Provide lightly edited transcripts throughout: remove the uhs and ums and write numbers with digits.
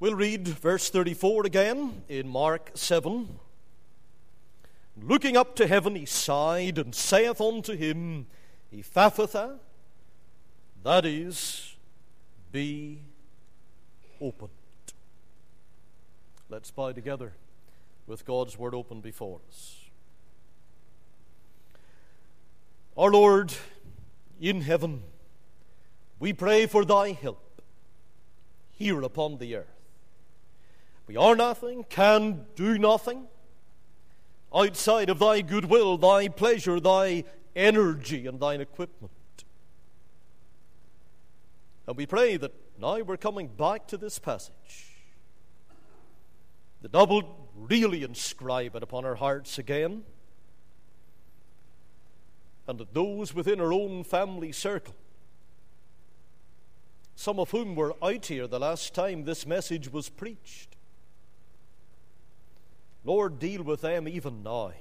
We'll read verse 34 again in Mark 7. Looking up to heaven, he sighed and saith unto him, Ephphatha, that is, be opened. Let's bow together with God's word open before us. Our Lord in heaven, we pray for thy help here upon the earth. We are nothing, can do nothing outside of thy goodwill, thy pleasure, thy energy, and thine equipment. And we pray that now we're coming back to this passage, that thou wilt really inscribe it upon our hearts again, and that those within our own family circle, some of whom were out here the last time this message was preached, Lord, deal with them even now.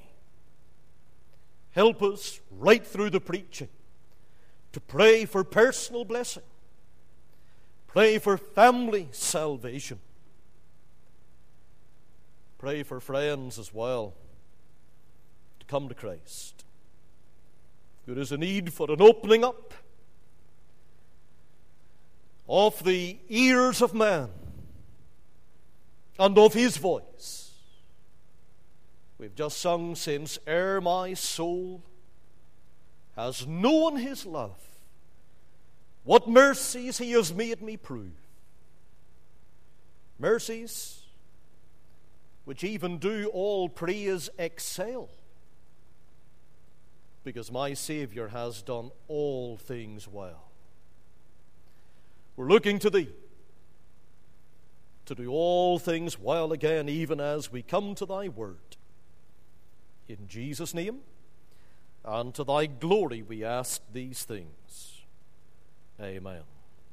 Help us right through the preaching to pray for personal blessing, pray for family salvation, pray for friends as well to come to Christ. There is a need for an opening up of the ears of man and of his voice. We've just sung, since ere my soul has known his love, what mercies he has made me prove. Mercies which even do all praise excel, because my Savior has done all things well. We're looking to thee to do all things well again, even as we come to thy word. In Jesus' name, and to thy glory we ask these things. Amen.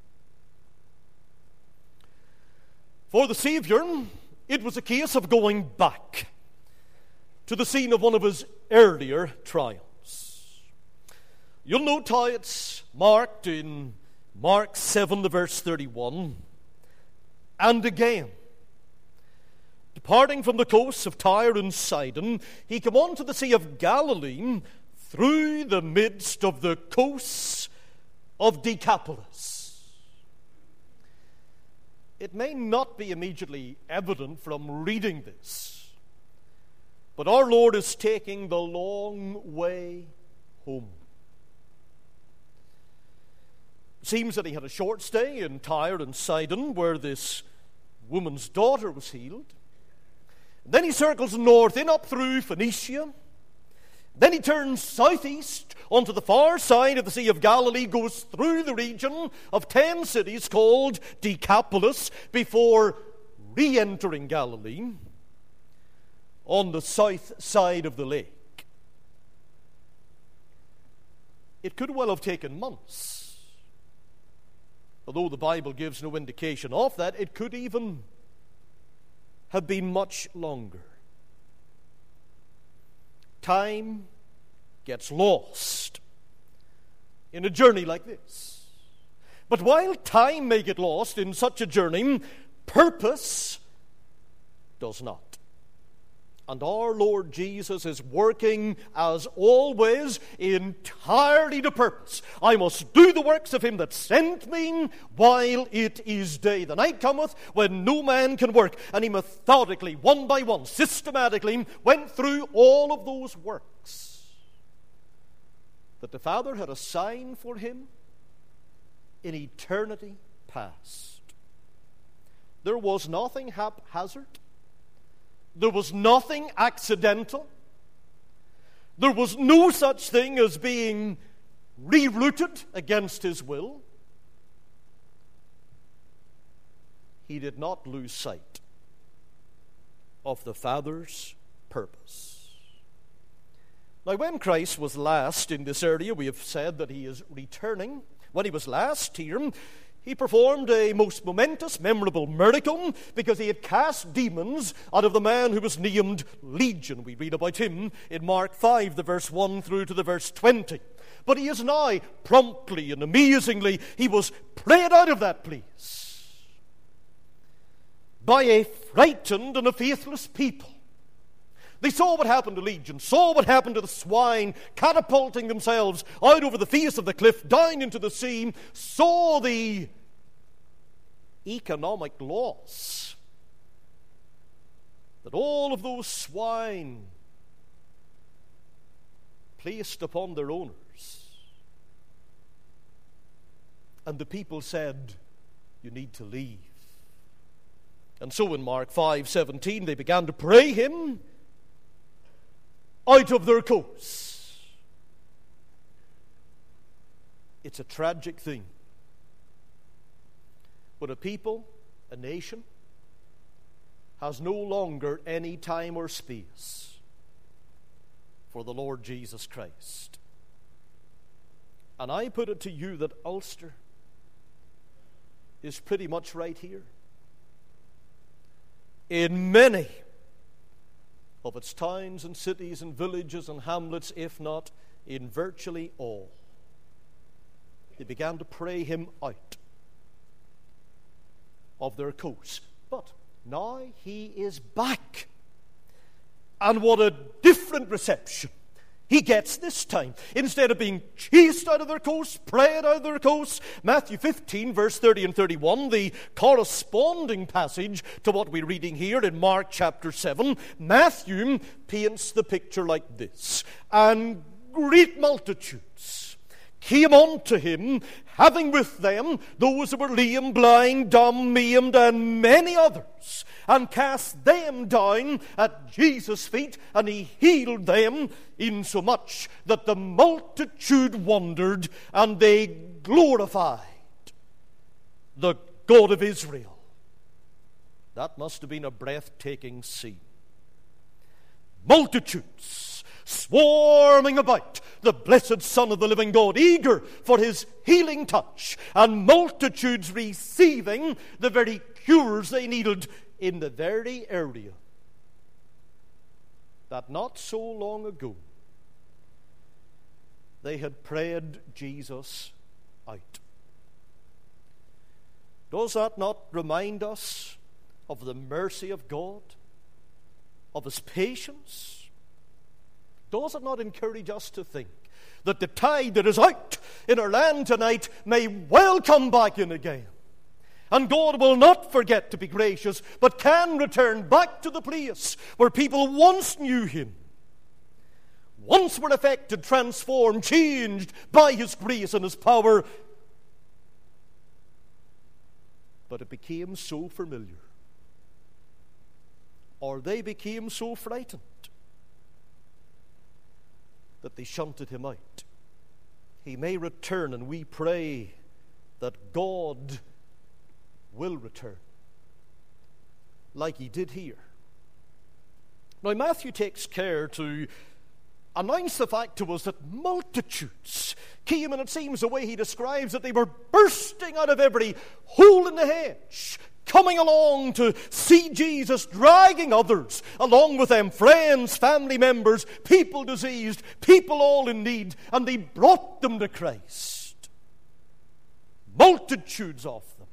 For the Savior, it was a case of going back to the scene of one of his earlier triumphs. You'll note how it's marked in Mark 7, the verse 31. And again, departing from the coasts of Tyre and Sidon, he came on to the Sea of Galilee through the midst of the coasts of Decapolis. It may not be immediately evident from reading this, but our Lord is taking the long way home. It seems that he had a short stay in Tyre and Sidon, where this woman's daughter was healed. Then he circles north in up through Phoenicia. Then he turns southeast onto the far side of the Sea of Galilee, goes through the region of 10 cities called Decapolis before re-entering Galilee on the south side of the lake. It could well have taken months. Although the Bible gives no indication of that, it could even have been much longer. Time gets lost in a journey like this. But while time may get lost in such a journey, purpose does not. And our Lord Jesus is working, as always, entirely to purpose. I must do the works of him that sent me while it is day. The night cometh when no man can work. And he methodically, one by one, systematically went through all of those works that the Father had assigned for him in eternity past. There was nothing haphazard. There was nothing accidental. There was no such thing as being rerouted against his will. He did not lose sight of the Father's purpose. Now, when Christ was last in this area, we have said that he is returning. When he was last here, he performed a most momentous, memorable miracle because he had cast demons out of the man who was named Legion. We read about him in Mark 5, the verse 1 through to the verse 20. But he is now, promptly and amazingly, he was prayed out of that place. by a frightened and a faithless people. They saw what happened to Legion, saw what happened to the swine catapulting themselves out over the face of the cliff, down into the sea, saw the economic loss that all of those swine placed upon their owners. And the people said, "You need to leave." And so in Mark 5:17, they began to pray him out of their coasts. It's a tragic thing when a people, a nation, has no longer any time or space for the Lord Jesus Christ. And I put it to you that Ulster is pretty much right here. In many of its towns and cities and villages and hamlets, if not in virtually all, they began to pray him out of their coasts. But now he is back. And what a different reception he gets this time. Instead of being chased out of their coasts, prayed out of their coasts, Matthew 15, verse 30 and 31, the corresponding passage to what we're reading here in Mark chapter 7, Matthew paints the picture like this. And great multitudes came unto him, having with them those who were lame, blind, dumb, maimed, and many others, and cast them down at Jesus' feet, and he healed them, insomuch that the multitude wondered, and they glorified the God of Israel. That must have been a breathtaking scene. Multitudes swarming about the blessed Son of the living God, eager for his healing touch, and multitudes receiving the very cures they needed in the very area that not so long ago they had prayed Jesus out. Does that not remind us of the mercy of God, of his patience? Does it not encourage us to think that the tide that is out in our land tonight may well come back in again? And God will not forget to be gracious, but can return back to the place where people once knew him, once were affected, transformed, changed by his grace and his power. But it became so familiar, or they became so frightened, that they shunted him out. He may return, and we pray that God will return, like he did here. Now, Matthew takes care to announce the fact to us that multitudes came, and it seems the way he describes it, they were bursting out of every hole in the hedge, coming along to see Jesus, dragging others along with them, friends, family members, people diseased, people all in need, and they brought them to Christ. Multitudes of them.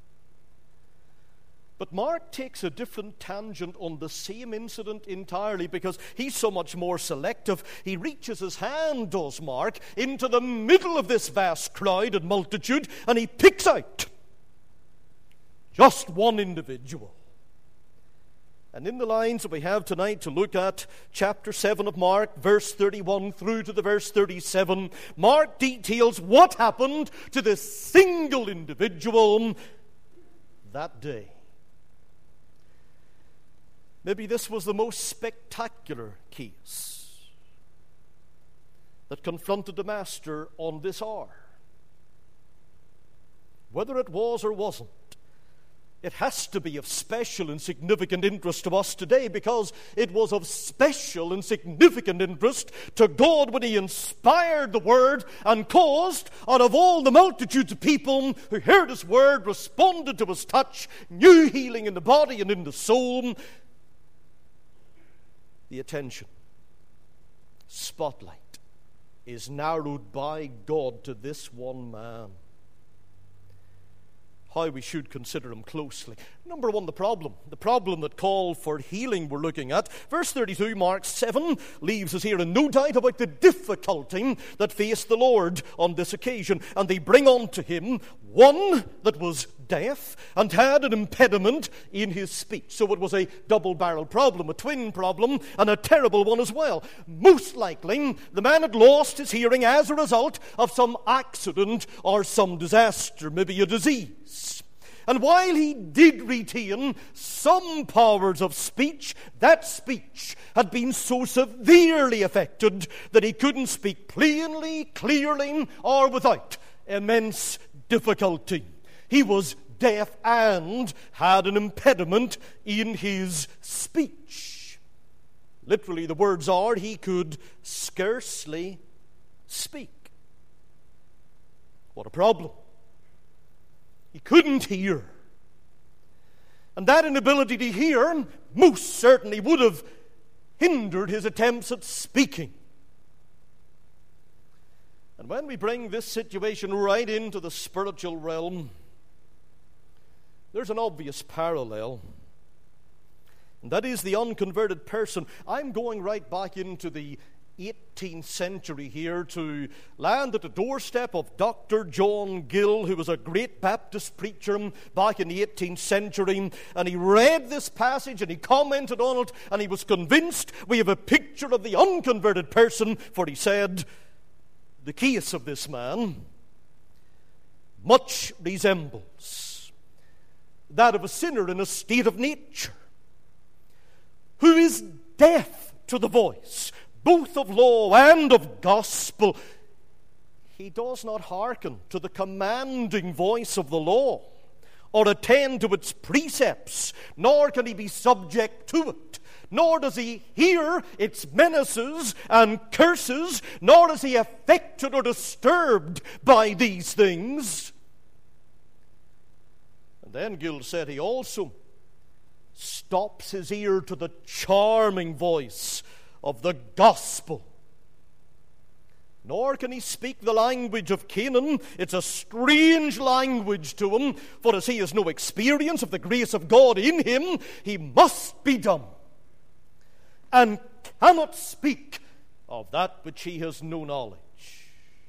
But Mark takes a different tangent on the same incident entirely, because he's so much more selective. He reaches his hand, does Mark, into the middle of this vast crowd and multitude, and he picks out just one individual. And in the lines that we have tonight to look at, chapter 7 of Mark, verse 31 through to the verse 37, Mark details what happened to this single individual that day. Maybe this was the most spectacular case that confronted the Master on this hour. Whether it was or wasn't, it has to be of special and significant interest to us today, because it was of special and significant interest to God when he inspired the word and caused, out of all the multitudes of people who heard his word, responded to his touch, knew healing in the body and in the soul, the attention, spotlight is narrowed by God to this one man. how we should consider him closely. Number one, the problem that called for healing we're looking at. Verse 32, Mark 7, leaves us here in no doubt about the difficulty that faced the Lord on this occasion. And they bring unto him one that was deaf and had an impediment in his speech. So it was a double-barreled problem, a twin problem, and a terrible one as well. Most likely, the man had lost his hearing as a result of some accident or some disaster, maybe a disease. And while he did retain some powers of speech, that speech had been so severely affected that he couldn't speak plainly, clearly, or without immense difficulty. He was deaf and had an impediment in his speech. Literally, the words are, he could scarcely speak. What a problem. He couldn't hear. And that inability to hear most certainly would have hindered his attempts at speaking. And when we bring this situation right into the spiritual realm, there's an obvious parallel. And that is the unconverted person. I'm going right back into the 18th century here to land at the doorstep of Dr. John Gill, who was a great Baptist preacher back in the 18th century. And he read this passage and he commented on it, and he was convinced we have a picture of the unconverted person, for he said, the case of this man much resembles that of a sinner in a state of nature, who is deaf to the voice, both of law and of gospel. He does not hearken to the commanding voice of the law, or attend to its precepts, nor can he be subject to it, nor does he hear its menaces and curses, nor is he affected or disturbed by these things. And then Gill said he also stops his ear to the charming voice of the gospel. Nor can he speak the language of Canaan. It's a strange language to him, for as he has no experience of the grace of God in him, he must be dumb, and cannot speak of that which he has no knowledge.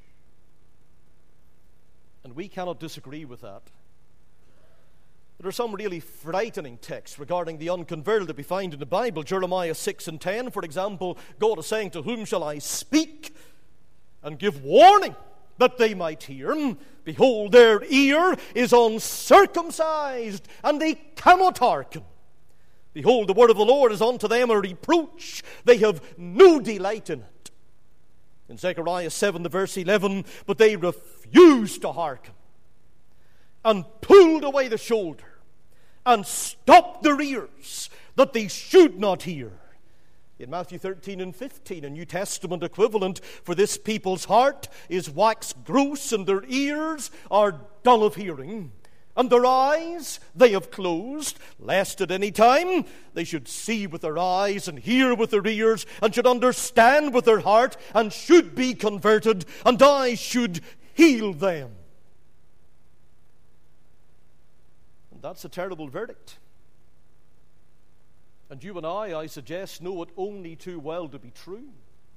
And we cannot disagree with that. There are some really frightening texts regarding the unconverted that we find in the Bible. Jeremiah 6 and 10, for example, God is saying, to whom shall I speak and give warning that they might hear? Behold, their ear is uncircumcised, and they cannot hearken. Behold, the word of the Lord is unto them a reproach. They have no delight in it. In Zechariah 7, the verse 11, but they refused to hearken, and pulled away the shoulder, and stopped their ears, that they should not hear. In Matthew 13 and 15, a New Testament equivalent for this people's heart is waxed gross, and their ears are dull of hearing, and their eyes they have closed, lest at any time they should see with their eyes, and hear with their ears, and should understand with their heart, and should be converted, and I should heal them. That's a terrible verdict. And you and I suggest, know it only too well to be true.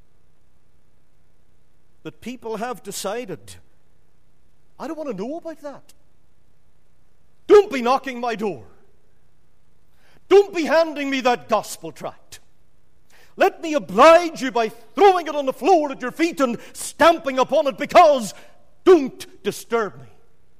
That people have decided, I don't want to know about that. Don't be knocking my door. Don't be handing me that gospel tract. Let me oblige you by throwing it on the floor at your feet and stamping upon it, because don't disturb me.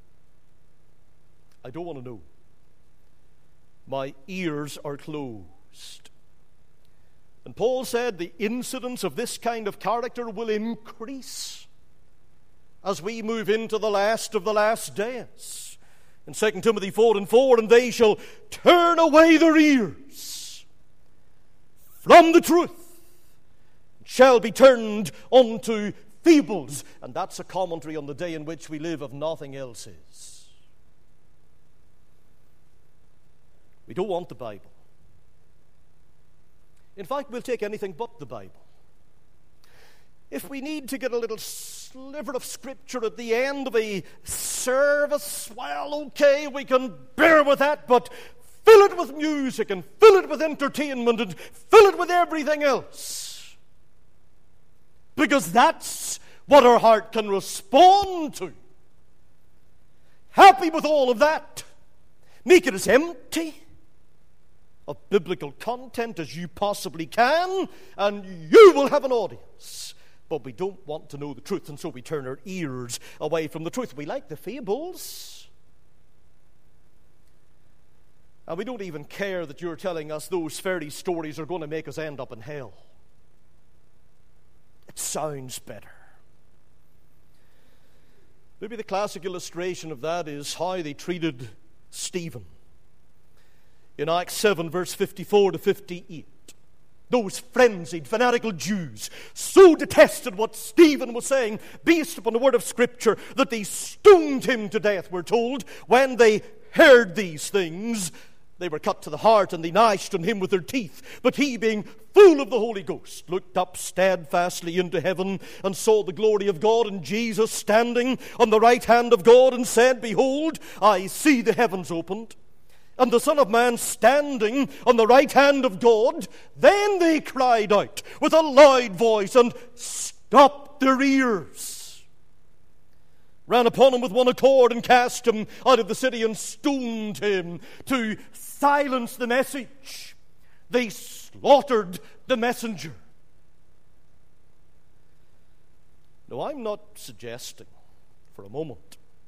I don't want to know. My ears are closed. And Paul said the incidence of this kind of character will increase as we move into the last of the last days. In 2 Timothy 4 and 4, and they shall turn away their ears from the truth, and shall be turned unto fables. And that's a commentary on the day in which we live, if nothing else is. We don't want the Bible. In fact, we'll take anything but the Bible. If we need to get a little sliver of Scripture at the end of a service, well, okay, we can bear with that, but fill it with music and fill it with entertainment and fill it with everything else. Because that's what our heart can respond to. Happy with all of that. Make it as empty of biblical content as you possibly can, and you will have an audience. But we don't want to know the truth, and so we turn our ears away from the truth. We like the fables. And we don't even care that you're telling us those fairy stories are going to make us end up in hell. It sounds better. Maybe the classic illustration of that is how they treated Stephen. In Acts 7, verse 54 to 58. Those frenzied, fanatical Jews so detested what Stephen was saying based upon the word of Scripture that they stoned him to death, we're told. When they heard these things, they were cut to the heart and they gnashed on him with their teeth. But he, being full of the Holy Ghost, looked up steadfastly into heaven and saw the glory of God and Jesus standing on the right hand of God, and said, Behold, I see the heavens opened, and the Son of Man standing on the right hand of God. Then they cried out with a loud voice and stopped their ears, ran upon him with one accord and cast him out of the city and stoned him. To silence the message, they slaughtered the messenger. Now, I'm not suggesting for a moment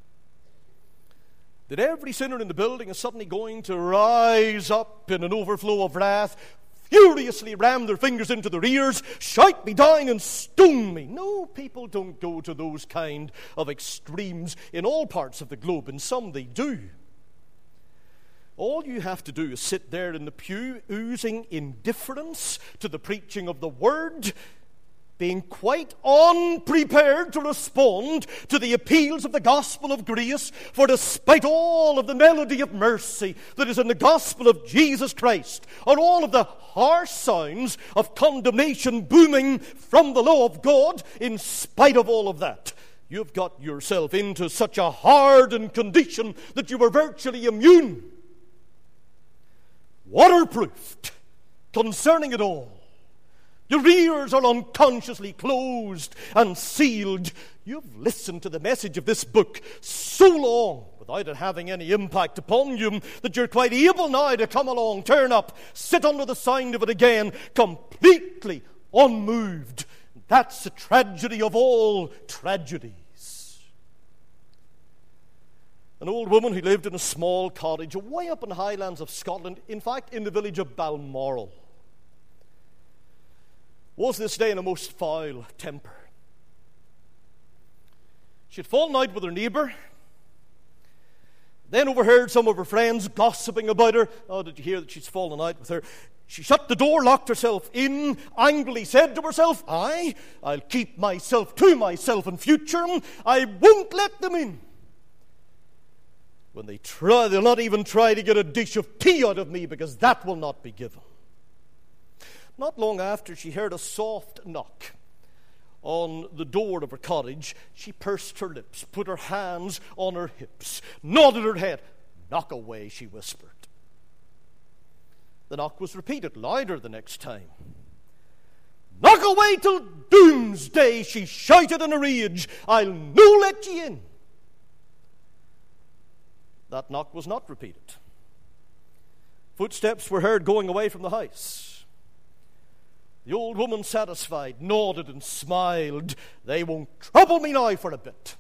that every sinner in the building is suddenly going to rise up in an overflow of wrath, furiously ram their fingers into their ears, shout me down and stone me. No, people don't go to those kind of extremes in all parts of the globe. In some they do. All you have to do is sit there in the pew, oozing indifference to the preaching of the Word, being quite unprepared to respond to the appeals of the gospel of grace, for despite all of the melody of mercy that is in the gospel of Jesus Christ, or all of the harsh sounds of condemnation booming from the law of God, in spite of all of that, you've got yourself into such a hardened condition that you are virtually immune, waterproofed concerning it all. Your ears are unconsciously closed and sealed. You've listened to the message of this book so long without it having any impact upon you that you're quite able now to come along, turn up, sit under the sound of it again, completely unmoved. That's the tragedy of all tragedies. An old woman who lived in a small cottage way up in the highlands of Scotland, in fact in the village of Balmoral, was this day in a most foul temper. She had fallen out with her neighbour, then overheard some of her friends gossiping about her. Oh, did you hear that she's fallen out with her? She shut the door, locked herself in, angrily said to herself, I'll keep myself to myself in future. I won't let them in. When they try, they'll not even try to get a dish of tea out of me, because that will not be given. Not long after, she heard a soft knock on the door of her cottage. She pursed her lips, put her hands on her hips, nodded her head. Knock away, she whispered. The knock was repeated, louder the next time. Knock away till doomsday, she shouted in a rage. I'll no let ye in. That knock was not repeated. Footsteps were heard going away from the house. The old woman, satisfied, nodded and smiled. They won't trouble me now for a bit.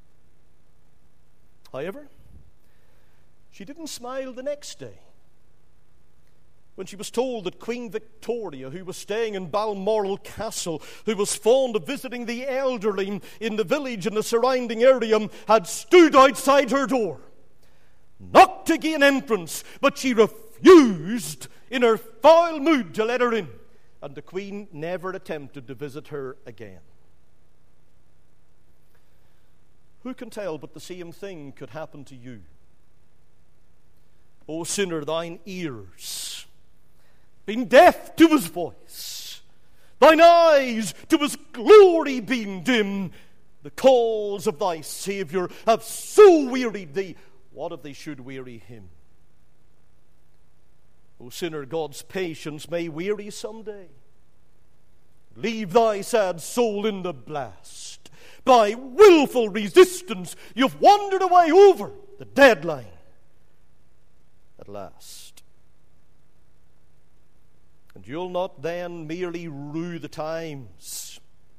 However, she didn't smile the next day, when she was told that Queen Victoria, who was staying in Balmoral Castle, who was fond of visiting the elderly in the village and the surrounding area, had stood outside her door, knocked to gain entrance, but she refused in her foul mood to let her in. And the Queen never attempted to visit her again. Who can tell but the same thing could happen to you? O sinner, thine ears, being deaf to his voice, thine eyes to his glory being dim, The calls of thy Savior have so wearied thee. What if they should weary him? O sinner, God's patience may weary someday. Leave thy sad soul in the blast. By willful resistance, you've wandered away over the deadline at last. And you'll not then merely rue the times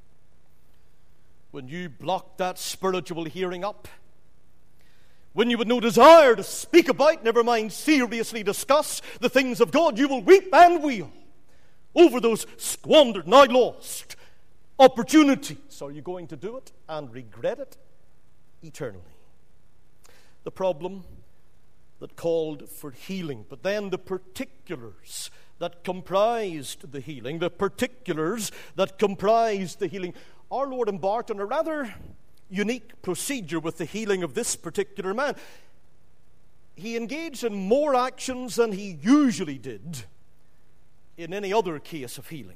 when you blocked that spiritual hearing up, when you had no desire to speak about, never mind seriously discuss the things of God. You will weep and wail over those squandered, now lost opportunities. Are you going to do it and regret it eternally? The problem that called for healing, but then the particulars that comprised the healing, Our Lord embarked on a rather unique procedure with the healing of this particular man. He engaged in more actions than he usually did in any other case of healing.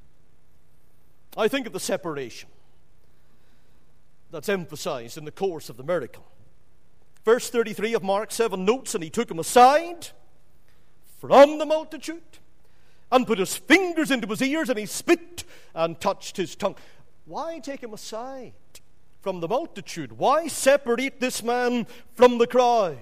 I think of the separation that's emphasized in the course of the miracle. Verse 33 of Mark 7 notes, and he took him aside from the multitude and put his fingers into his ears, and he spit and touched his tongue. Why take him aside from the multitude? Why separate this man from the crowd?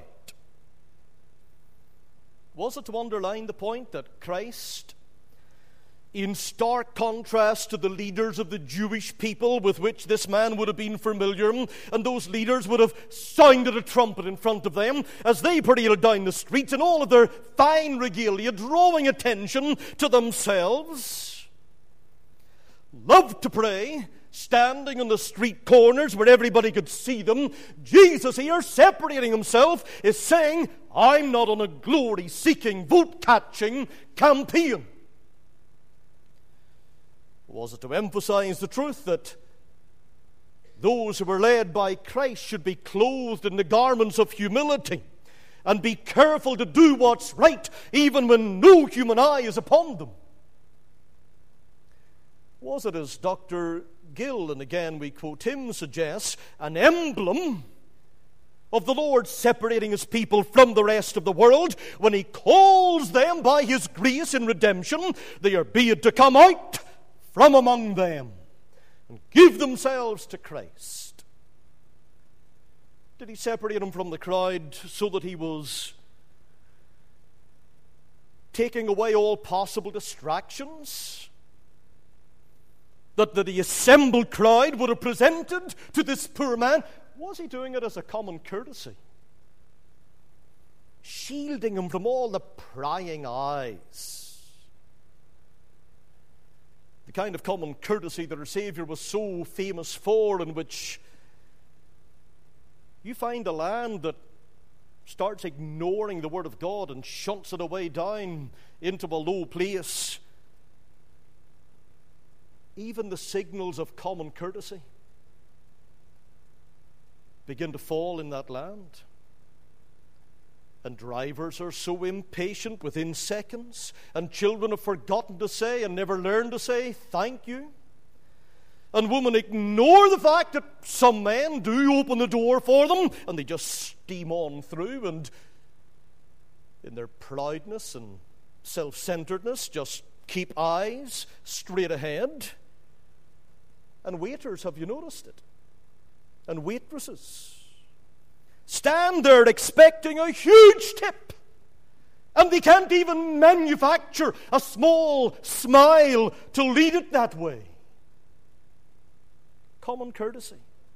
Was it to underline the point that Christ, in stark contrast to the leaders of the Jewish people with which this man would have been familiar, and those leaders would have sounded a trumpet in front of them as they paraded down the streets in all of their fine regalia, drawing attention to themselves, loved to pray, standing on the street corners where everybody could see them. Jesus here, separating himself, is saying, I'm not on a glory-seeking, vote-catching campaign. Was it to emphasize the truth that those who were led by Christ should be clothed in the garments of humility and be careful to do what's right even when no human eye is upon them? Was it, as Dr. Gill, and again we quote him, suggests, an emblem of the Lord separating his people from the rest of the world when he calls them by his grace in redemption? They are bid to come out from among them and give themselves to Christ. Did he separate them from the crowd so that he was taking away all possible distractions that the assembled crowd would have presented to this poor man? Was he doing it as a common courtesy, shielding him from all the prying eyes? The kind of common courtesy that our Savior was so famous for, in which you find a land that starts ignoring the Word of God and shunts it away down into a low place. Even the signals of common courtesy begin to fall in that land. And drivers are so impatient within seconds, and children have forgotten to say and never learned to say thank you. And women ignore the fact that some men do open the door for them, and they just steam on through, and in their proudness and self-centeredness just keep eyes straight ahead. And waiters, have you noticed it? And waitresses stand there expecting a huge tip, and they can't even manufacture a small smile to lead it that way. Common courtesy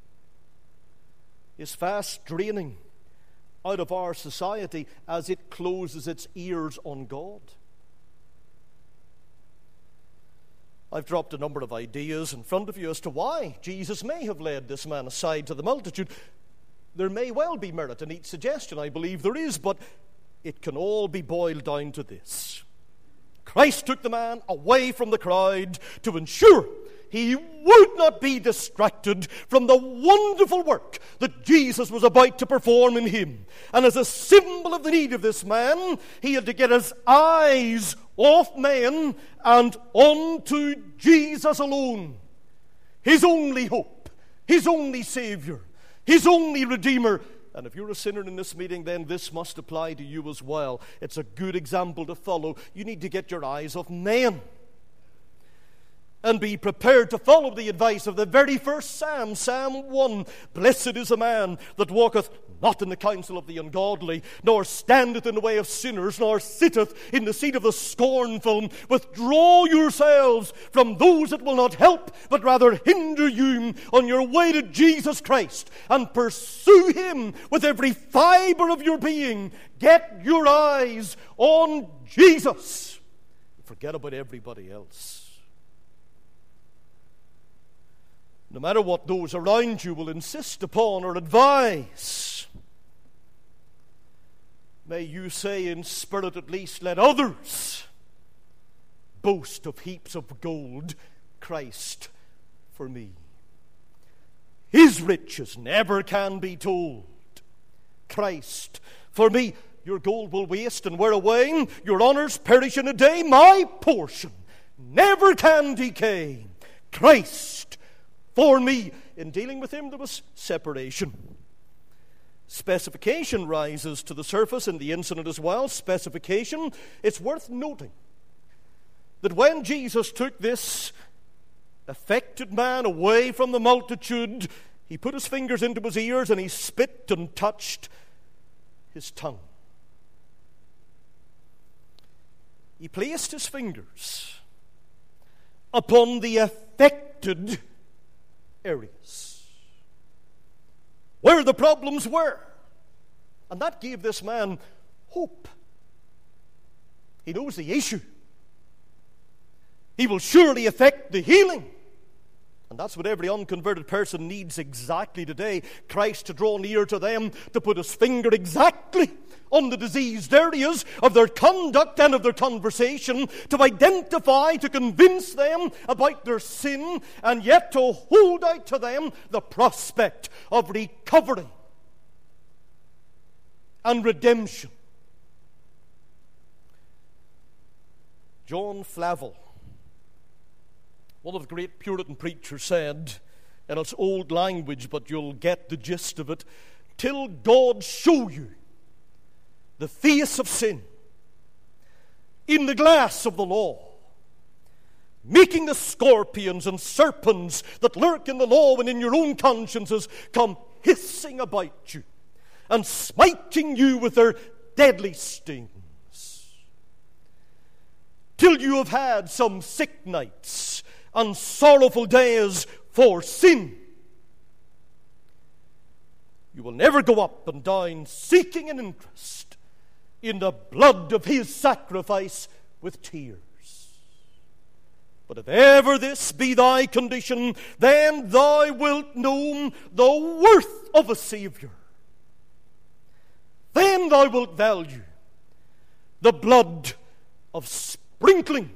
is fast draining out of our society as it closes its ears on God. I've dropped a number of ideas in front of you as to why Jesus may have led this man aside to the multitude. There may well be merit in each suggestion, I believe there is, but it can all be boiled down to this. Christ took the man away from the crowd to ensure he would not be distracted from the wonderful work that Jesus was about to perform in him. And as a symbol of the need of this man, he had to get his eyes off men and onto Jesus alone, his only hope, His only Savior, His only Redeemer. And if you're a sinner in this meeting, then this must apply to you as well. It's a good example to follow. You need to get your eyes off men and be prepared to follow the advice of the very first Psalm, Psalm 1. Blessed is a man that walketh not in the counsel of the ungodly, nor standeth in the way of sinners, nor sitteth in the seat of the scornful. Withdraw yourselves from those that will not help, but rather hinder you on your way to Jesus Christ, and pursue Him with every fiber of your being. Get your eyes on Jesus. Forget about everybody else. No matter what those around you will insist upon or advise, may you say in spirit at least, let others boast of heaps of gold, Christ for me. His riches never can be told, Christ for me. Your gold will waste and wear away, your honors perish in a day. My portion never can decay, Christ for me. In dealing with Him, there was separation. Specification rises to the surface in the incident as well. Specification. It's worth noting that when Jesus took this affected man away from the multitude, He put His fingers into his ears and He spit and touched his tongue. He placed His fingers upon the affected areas where the problems were, and that gave this man hope. He knows the issue. He will surely affect the healing, and that's what every unconverted person needs exactly today. Christ to draw near to them, to put His finger exactly on the diseased areas of their conduct and of their conversation, to identify, to convince them about their sin, and yet to hold out to them the prospect of recovery and redemption. John Flavel, one of the great Puritan preachers, said, and it's old language, but you'll get the gist of it, till God show you the face of sin in the glass of the law, making the scorpions and serpents that lurk in the law and in your own consciences come hissing about you and smiting you with their deadly stings, till you have had some sick nights and sorrowful days for sin. You will never go up and down seeking an interest in the blood of His sacrifice with tears. But if ever this be thy condition, then thou wilt know the worth of a Savior. Then thou wilt value the blood of sprinkling.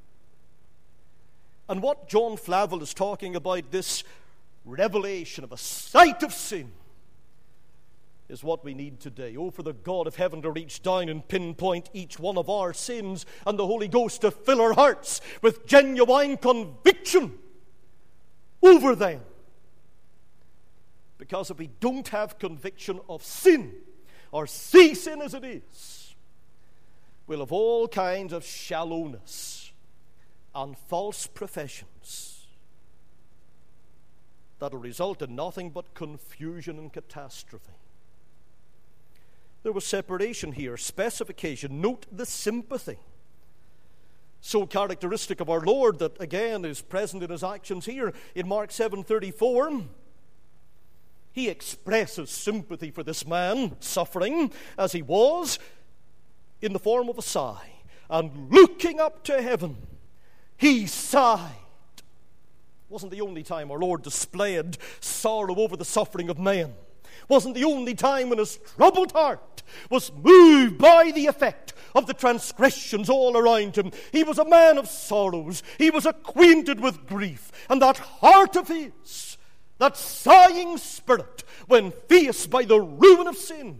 And what John Flavel is talking about, this revelation of a sight of sin, is what we need today. Oh, for the God of heaven to reach down and pinpoint each one of our sins, and the Holy Ghost to fill our hearts with genuine conviction over them. Because if we don't have conviction of sin, or see sin as it is, we'll have all kinds of shallowness and false professions that'll result in nothing but confusion and catastrophe. There was separation here, specification. Note the sympathy, so characteristic of our Lord, that again is present in His actions here. In Mark 7:34, He expresses sympathy for this man, suffering as he was, in the form of a sigh. And looking up to heaven, He sighed. It wasn't the only time our Lord displayed sorrow over the suffering of man. Wasn't the only time when His troubled heart was moved by the effect of the transgressions all around Him. He was a man of sorrows. He was acquainted with grief. And that heart of His, that sighing spirit, when faced by the ruin of sin,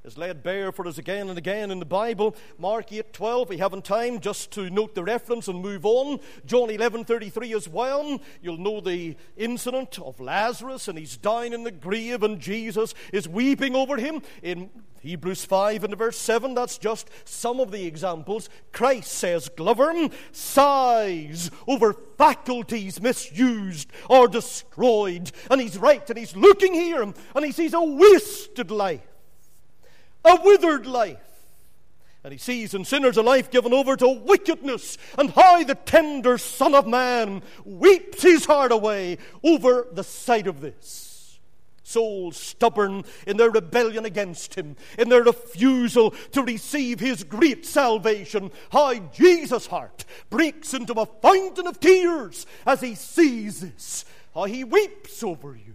is laid bare for us again and again in the Bible. Mark 8:12, we haven't time just to note the reference and move on. John 11:33 as well. You'll know the incident of Lazarus, and he's down in the grave, and Jesus is weeping over him. In Hebrews 5 and verse 7, that's just some of the examples. Christ, says Glover, sighs over faculties misused or destroyed. And he's right, and he's looking here, and he sees a wasted life, a withered life. And he sees in sinners a life given over to wickedness, and how the tender Son of Man weeps his heart away over the sight of this. Souls stubborn in their rebellion against him, in their refusal to receive his great salvation. How Jesus' heart breaks into a fountain of tears as he sees this. How he weeps over you.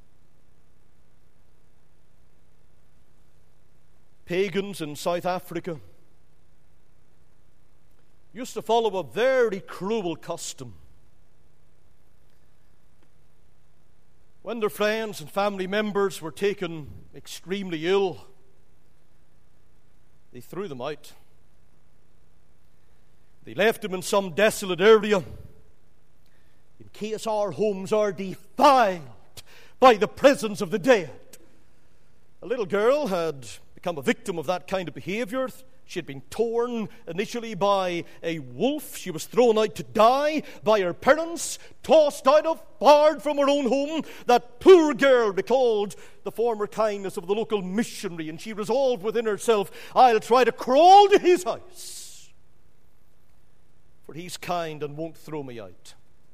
Pagans in South Africa used to follow a very cruel custom. When their friends and family members were taken extremely ill, they threw them out. They left them in some desolate area in case our homes are defiled by the presence of the dead. A little girl had become a victim of that kind of behavior. She had been torn initially by a wolf. She was thrown out to die by her parents, tossed out of, barred from her own home. That poor girl recalled the former kindness of the local missionary, and she resolved within herself, I'll try to crawl to his house, for he's kind and won't throw me out.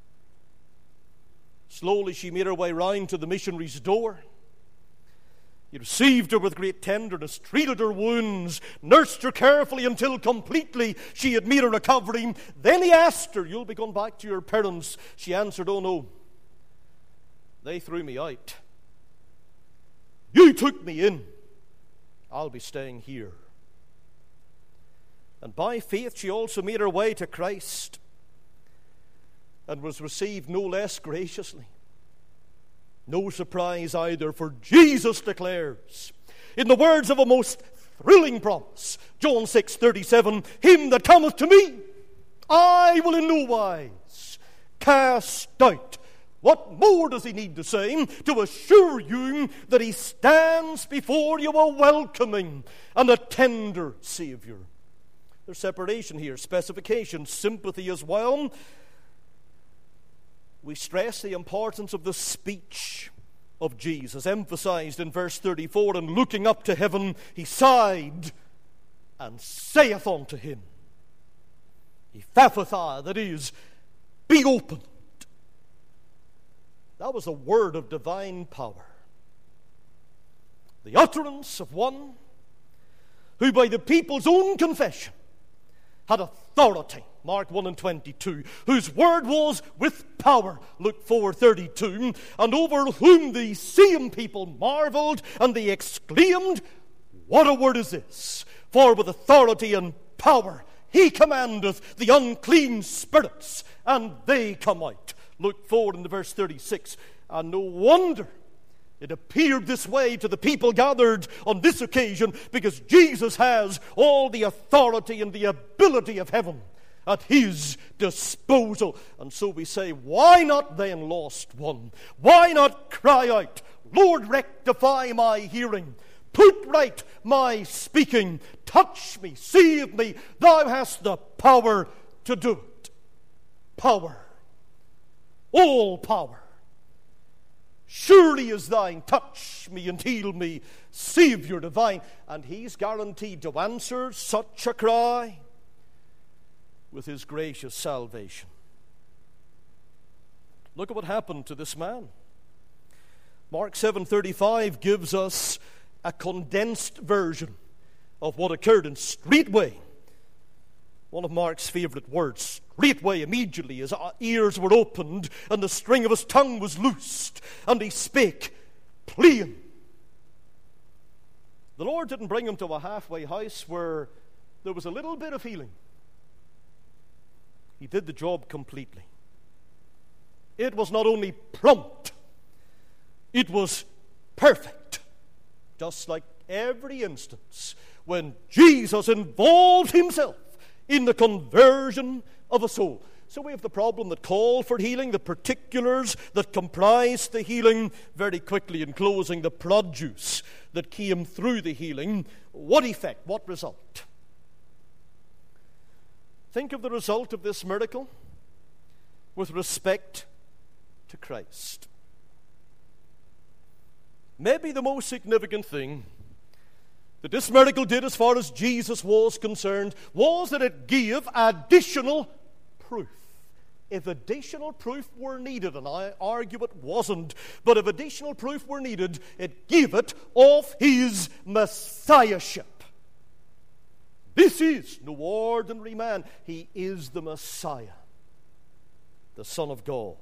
Slowly she made her way round to the missionary's door. He received her with great tenderness, treated her wounds, nursed her carefully until completely she had made a recovery. Then he asked her, you'll be going back to your parents? She answered, oh no, they threw me out. You took me in. I'll be staying here. And by faith she also made her way to Christ and was received no less graciously. No surprise either, for Jesus declares, in the words of a most thrilling promise, John 6:37, him that cometh to me, I will in no wise cast out. What more does he need to say to assure you that he stands before you a welcoming and a tender Savior? There's separation here, specification, sympathy as well. We stress the importance of the speech of Jesus, emphasized in verse 34. And looking up to heaven, he sighed and saith unto him, Ephphatha, that is, be opened. That was a word of divine power. The utterance of one who by the people's own confession had authority, Mark 1 and 22, whose word was with power, Luke 4:32, and over whom the same people marveled, and they exclaimed, what a word is this? For with authority and power he commandeth the unclean spirits, and they come out. Luke 4 and verse 36. And no wonder it appeared this way to the people gathered on this occasion, because Jesus has all the authority and the ability of heaven at his disposal. And so we say, why not then, lost one? Why not cry out, Lord, rectify my hearing, put right my speaking, touch me, save me, thou hast the power to do it. Power, all power, surely is thine. Touch me and heal me, Savior divine. And he's guaranteed to answer such a cry with his gracious salvation. Look at what happened to this man. Mark 7:35 gives us a condensed version of what occurred. And straightway, one of Mark's favorite words, straightway, immediately, his ears were opened and the string of his tongue was loosed, and he spake plain. The Lord didn't bring him to a halfway house where there was a little bit of healing. He did the job completely. It was not only prompt, it was perfect, just like every instance when Jesus involved himself in the conversion of a soul. So we have the problem that called for healing, the particulars that comprised the healing, very quickly in closing, the produce that came through the healing. What effect? What result? Think of the result of this miracle with respect to Christ. Maybe the most significant thing that this miracle did as far as Jesus was concerned was that it gave additional proof. If additional proof were needed, and I argue it wasn't, but if additional proof were needed, it gave it of his messiahship. This is no ordinary man. He is the Messiah, the Son of God.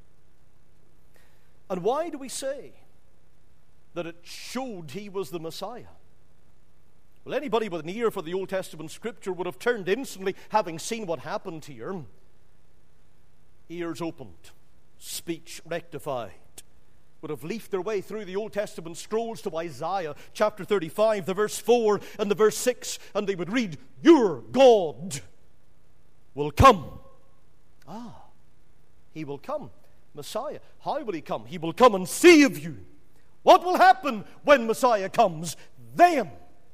And why do we say that it showed he was the Messiah? Well, anybody with an ear for the Old Testament Scripture would have turned instantly, having seen what happened here. Ears opened, speech rectified, would have leafed their way through the Old Testament scrolls to Isaiah chapter 35, the verse 4 and the verse 6, and they would read, "Your God will come." He will come. Messiah. How will he come? He will come and save you. What will happen when Messiah comes? Then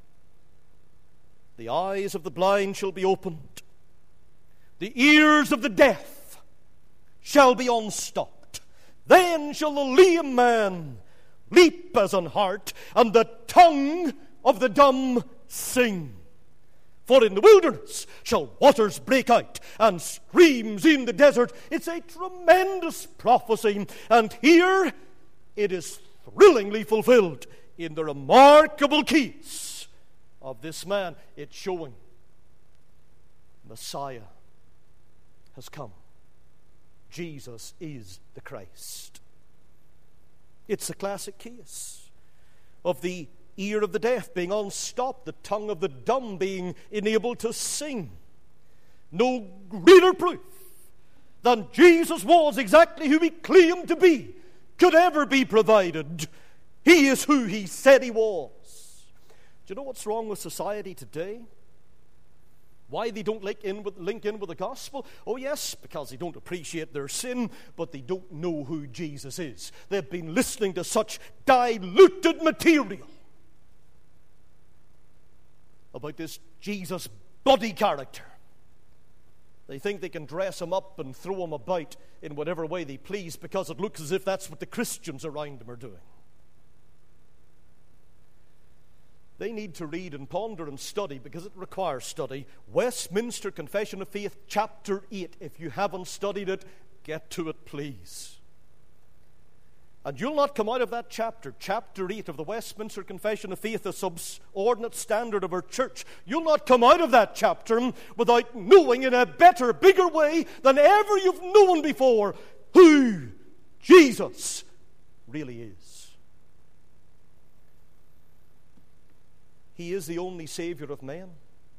the eyes of the blind shall be opened. The ears of the deaf shall be unstopped. Then shall the lame man leap as an hart, and the tongue of the dumb sing. For in the wilderness shall waters break out, and streams in the desert. It's a tremendous prophecy, and here it is thrillingly fulfilled in the remarkable case of this man. It's showing Messiah has come. Jesus is the Christ. It's a classic case of the ear of the deaf being unstopped, the tongue of the dumb being enabled to sing. No greater proof than Jesus was exactly who he claimed to be could ever be provided. He is who he said he was. Do you know what's wrong with society today? Why they don't link in with the gospel? Oh yes, because they don't appreciate their sin, but they don't know who Jesus is. They've been listening to such diluted material about this Jesus body character. They think they can dress him up and throw him about in whatever way they please because it looks as if that's what the Christians around them are doing. They need to read and ponder and study, because it requires study, Westminster Confession of Faith, chapter 8. If you haven't studied it, get to it, please. And you'll not come out of that chapter 8 of the Westminster Confession of Faith, the subordinate standard of our church. You'll not come out of that chapter without knowing in a better, bigger way than ever you've known before who Jesus really is. He is the only Savior of men.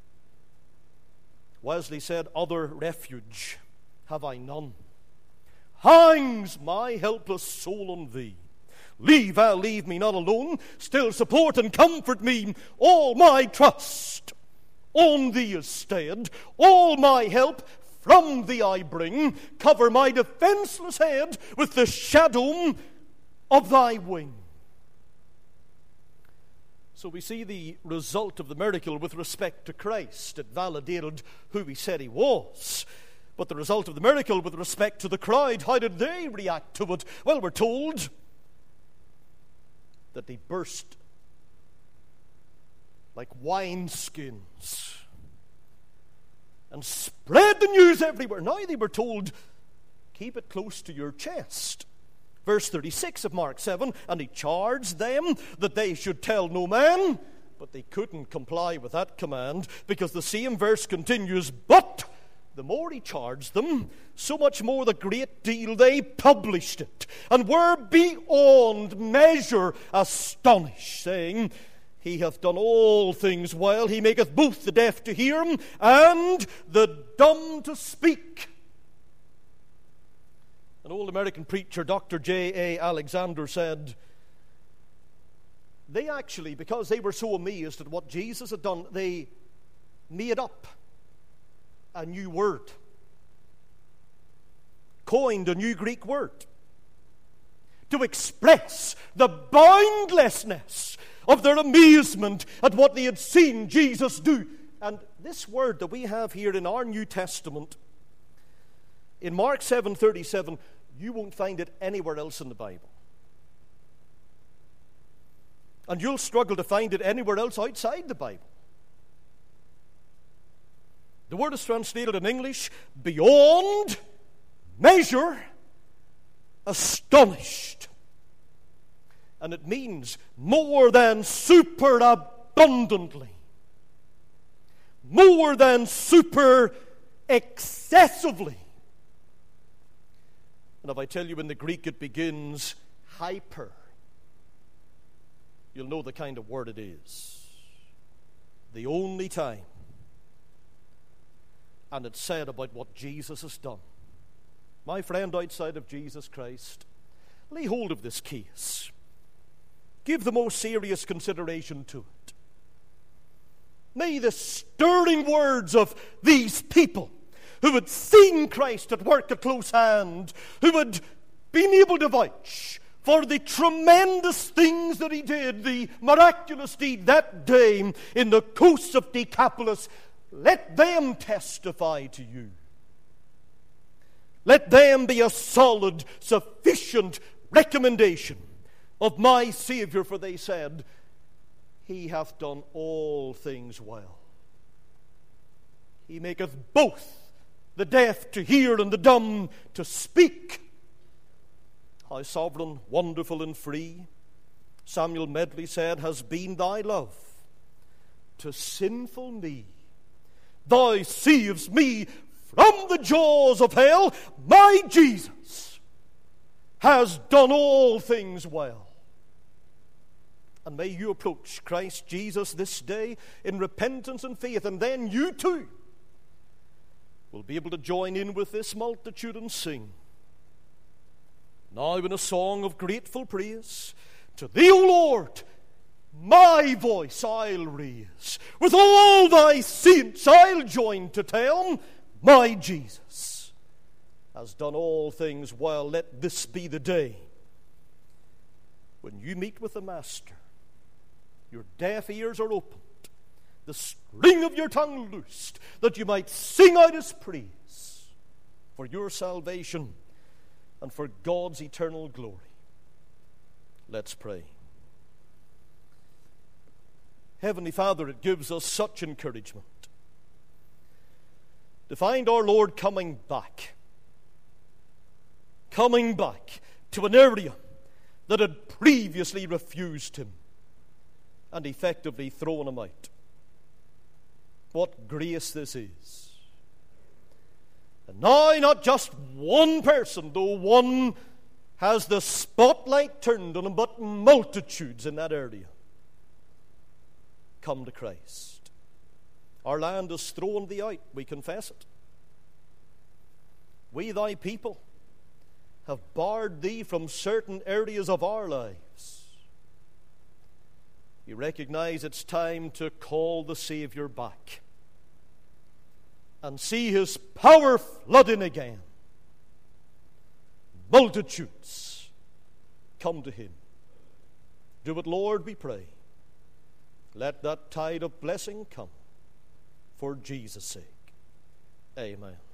Wesley said, "Other refuge have I none. Hangs my helpless soul on thee. Leave me not alone. Still support and comfort me. All my trust on thee is stead. All my help from thee I bring. Cover my defenseless head with the shadow of thy wing." So we see the result of the miracle with respect to Christ. It validated who he said he was. But the result of the miracle with respect to the crowd, how did they react to it? Well, we're told that they burst like wineskins and spread the news everywhere. Now they were told, keep it close to your chest. Verse 36 of Mark 7, and he charged them that they should tell no man, but they couldn't comply with that command, because the same verse continues, but the more he charged them, so much more the great deal they published it, and were beyond measure astonished, saying, He hath done all things well. He maketh both the deaf to hear, and the dumb to speak. An old American preacher, Dr. J.A. Alexander, said, they actually, because they were so amazed at what Jesus had done, they made up a new word, coined a new Greek word to express the boundlessness of their amazement at what they had seen Jesus do. And this word that we have here in our New Testament, in Mark 7:37, you won't find it anywhere else in the Bible. And you'll struggle to find it anywhere else outside the Bible. The word is translated in English, beyond measure astonished. And it means more than super abundantly, more than super excessively. And if I tell you in the Greek it begins hyper, you'll know the kind of word it is. The only time. And it's said about what Jesus has done. My friend, outside of Jesus Christ, lay hold of this case. Give the most serious consideration to it. May the stirring words of these people who had seen Christ at work at close hand, who had been able to vouch for the tremendous things that he did, the miraculous deed that day in the coasts of Decapolis, let them testify to you. Let them be a solid, sufficient recommendation of my Savior, for they said, He hath done all things well. He maketh both the deaf to hear and the dumb to speak. How sovereign, wonderful, and free, Samuel Medley said, has been thy love to sinful me. Thou savest me from the jaws of hell. My Jesus has done all things well. And may you approach Christ Jesus this day in repentance and faith, and then you too will be able to join in with this multitude and sing. Now in a song of grateful praise, to thee, O Lord, my voice I'll raise. With all thy saints I'll join to tell, my Jesus has done all things well. Let this be the day when you meet with the Master. Your deaf ears are opened, the string of your tongue loosed, that you might sing out his praise for your salvation and for God's eternal glory. Let's pray. Heavenly Father, it gives us such encouragement to find our Lord coming back to an area that had previously refused him and effectively thrown him out. What grace this is. And now not just one person, though one has the spotlight turned on him, but multitudes in that area come to Christ. Our land has thrown thee out, we confess it. We, thy people, have barred thee from certain areas of our lives. We recognize it's time to call the Savior back and see his power flood in again. Multitudes come to him. Do it, Lord, we pray. Let that tide of blessing come for Jesus' sake. Amen.